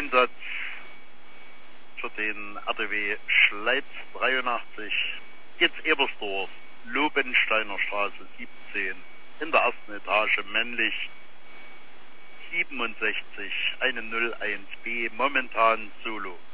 Einsatz für den RTW Schleiz 83 geht's Ebersdorf, Lobensteiner Straße 17, in der ersten Etage männlich 67, eine 01B, momentan Solo.